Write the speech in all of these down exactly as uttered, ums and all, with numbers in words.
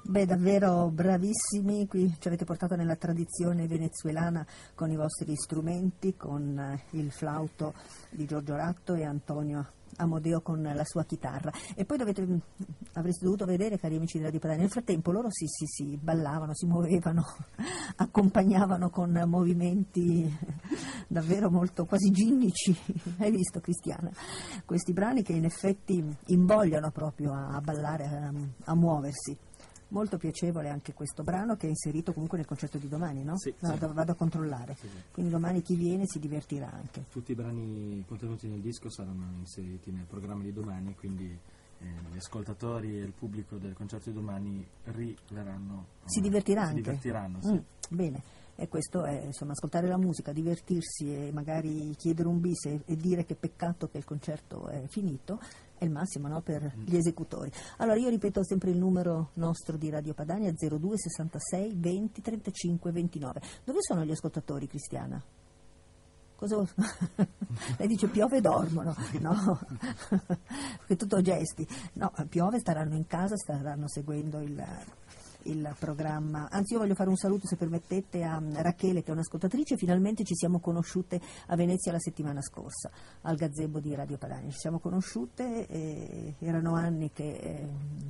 Beh, davvero bravissimi, qui ci avete portato nella tradizione venezuelana con i vostri strumenti, con eh, il flauto di Giorgio Ratto e Antonio Amodeo con la sua chitarra. E poi dovete, avreste dovuto vedere, cari amici di Radio Padania, nel frattempo loro si, si, si ballavano, si muovevano, accompagnavano con movimenti davvero molto quasi ginnici. Hai visto, Cristiana? Questi brani che in effetti invogliano proprio a, a ballare, a, a muoversi. Molto piacevole anche questo brano, che è inserito comunque nel concerto di domani, no? Sì, vado, sì. vado a controllare. Sì, sì. Quindi domani chi viene si divertirà anche. Tutti i brani contenuti nel disco saranno inseriti nel programma di domani, quindi eh, gli ascoltatori e il pubblico del concerto di domani riveranno. Si divertirà si anche? divertiranno, sì. Mm, bene. E questo è, insomma, ascoltare la musica, divertirsi e magari chiedere un bis e, e dire che peccato che il concerto è finito, è il massimo, no, per gli esecutori. Allora io ripeto sempre il numero nostro di Radio Padania, zero due sessantasei venti trentacinque ventinove. Dove sono gli ascoltatori, Cristiana? Cosa... Lei dice piove e dormono, no, perché tutto gesti. No, piove, staranno in casa, staranno seguendo il... il programma. Anzi, io voglio fare un saluto, se permettete, a Rachele, che è un'ascoltatrice. Finalmente ci siamo conosciute a Venezia la settimana scorsa al gazebo di Radio Padania, ci siamo conosciute e erano anni che eh,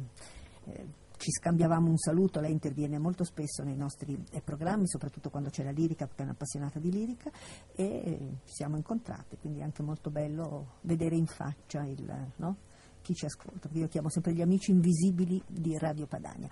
eh, ci scambiavamo un saluto. Lei interviene molto spesso nei nostri eh, programmi, soprattutto quando c'è la lirica, perché è un'appassionata di lirica, e eh, ci siamo incontrate, quindi è anche molto bello vedere in faccia il, no? chi ci ascolta. Io chiamo sempre gli amici invisibili di Radio Padania.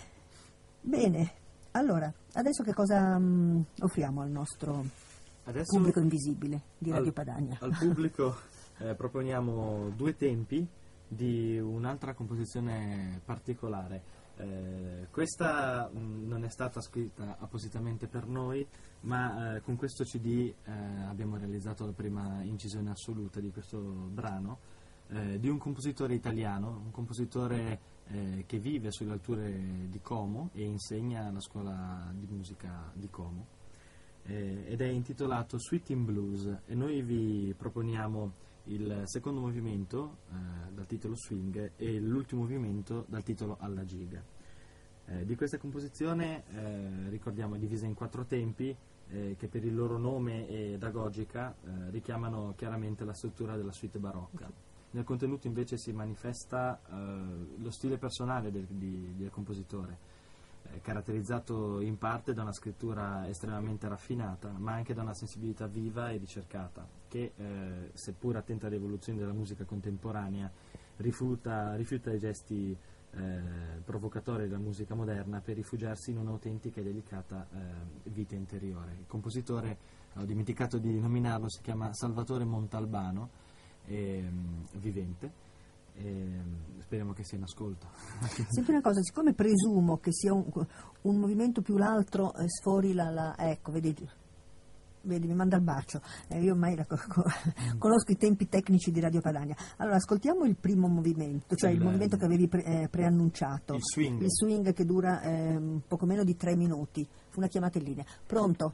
Bene, allora, adesso che cosa um, offriamo al nostro Adesso pubblico invisibile di Radio al, Padania? Al pubblico eh, proponiamo due tempi di un'altra composizione particolare. Eh, questa mh, non è stata scritta appositamente per noi, ma eh, con questo C D eh, abbiamo realizzato la prima incisione assoluta di questo brano, eh, di un compositore italiano, un compositore Eh, che vive sulle alture di Como e insegna alla scuola di musica di Como, eh, ed è intitolato Suite in Blues, e noi vi proponiamo il secondo movimento eh, dal titolo Swing e l'ultimo movimento dal titolo Alla giga. Eh, di questa composizione eh, ricordiamo è divisa in quattro tempi eh, che per il loro nome ed agogica eh, richiamano chiaramente la struttura della suite barocca. Nel contenuto invece si manifesta eh, lo stile personale del, di, del compositore, eh, caratterizzato in parte da una scrittura estremamente raffinata, ma anche da una sensibilità viva e ricercata, che, eh, seppur attenta alle evoluzioni della musica contemporanea, rifiuta, rifiuta i gesti eh, provocatori della musica moderna per rifugiarsi in un'autentica e delicata eh, vita interiore. Il compositore, ho dimenticato di nominarlo, si chiama Salvatore Montalbano, E, um, vivente, e, um, speriamo che sia in ascolto. Sempre una cosa, siccome presumo che sia un, un movimento più l'altro eh, sfori la, la ecco, vedi, vedi, mi manda il bacio, eh, io ormai la, conosco i tempi tecnici di Radio Padania. Allora ascoltiamo il primo movimento, cioè il, il movimento che avevi pre, eh, preannunciato, il swing. il swing che dura eh, poco meno di tre minuti. Una chiamata in linea. Pronto?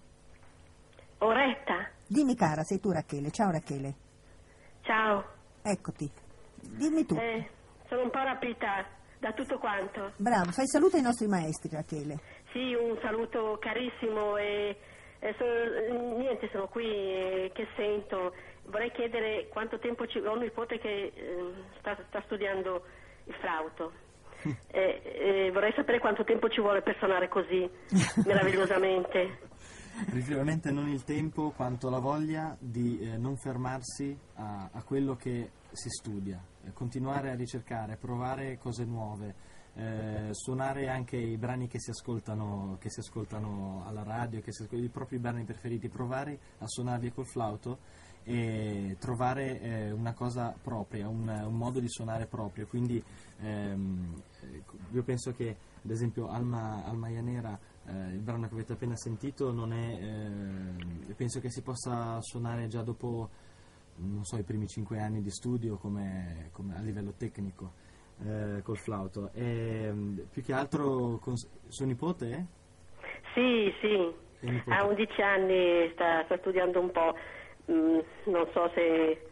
Oretta. Dimmi cara, sei tu Rachele. Ciao Rachele. Ciao. Eccoti, dimmi tu. Eh, sono un po' rapita da tutto quanto. Bravo, fai saluto ai nostri maestri, Rachele. Sì, un saluto carissimo e, e sono, niente, sono qui eh, che sento. Vorrei chiedere quanto tempo ci... Ho un nipote che eh, sta, sta studiando il flauto. Eh, eh, vorrei sapere quanto tempo ci vuole per suonare così meravigliosamente. Definitivamente non il tempo quanto la voglia di eh, non fermarsi a, a quello che si studia, eh, continuare a ricercare, provare cose nuove, eh, suonare anche i brani che si ascoltano, che si ascoltano alla radio, che si ascoltano, i propri brani preferiti, provare a suonarli col flauto e trovare eh, una cosa propria, un, un modo di suonare proprio. Quindi ehm, io penso che ad esempio Alma, Alma Ianera, eh, il brano che avete appena sentito, non è eh, penso che si possa suonare già dopo, non so, i primi cinque anni di studio come, come a livello tecnico eh, col flauto. E più che altro con suo nipote? Eh? Sì, sì, ha undici anni, sta, sta studiando un po'. Mm, non so se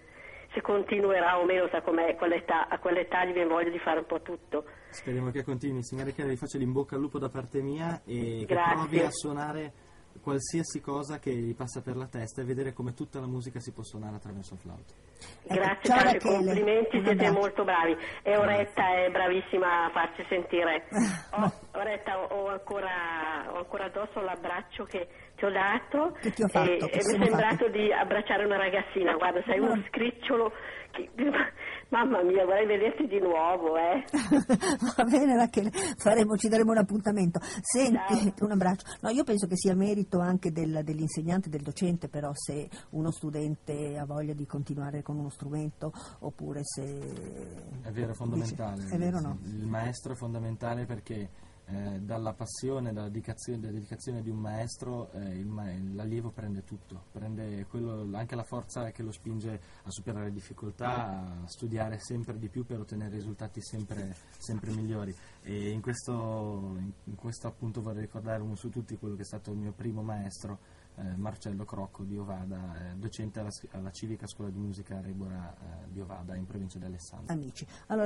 se continuerà o meno, sa com'è, quell'età, a quell'età gli viene voglia di fare un po' tutto. Speriamo che continui, signora Chiara, vi faccio l'in bocca al lupo da parte mia e che Grazie. provi a suonare qualsiasi cosa che gli passa per la testa e vedere come tutta la musica si può suonare attraverso il flauto. Grazie, ciao tanti Rachele, complimenti, un siete abbraccio. molto bravi. E Oretta è bravissima a farci sentire. Oh, Oretta, ho ancora, ho ancora addosso l'abbraccio che ti ho dato Che ti ho fatto, e, che e mi è siamo sembrato fatti. di abbracciare una ragazzina. Guarda, sei uno scricciolo che... Mamma mia, vorrei vederti di nuovo, eh. Va bene Rachele, faremo, ci daremo un appuntamento. Senti, Ciao. un abbraccio. No, io penso che sia merito anche del, dell'insegnante, del docente, però se uno studente ha voglia di continuare con uno strumento oppure se... È vero, è fondamentale. Dice, è vero o no? Il maestro è fondamentale perché eh, dalla passione, dalla dedicazione, dalla dedicazione di un maestro eh, il ma- l'allievo prende tutto, prende quello, anche la forza che lo spinge a superare le difficoltà, a studiare sempre di più per ottenere risultati sempre, sempre migliori. E in questo, in, in questo appunto vorrei ricordare uno su tutti quello che è stato il mio primo maestro, eh, Marcello Crocco di Ovada, eh, docente alla, alla Civica Scuola di Musica Rebora eh, di Ovada in provincia di Alessandria. Amici. Allora,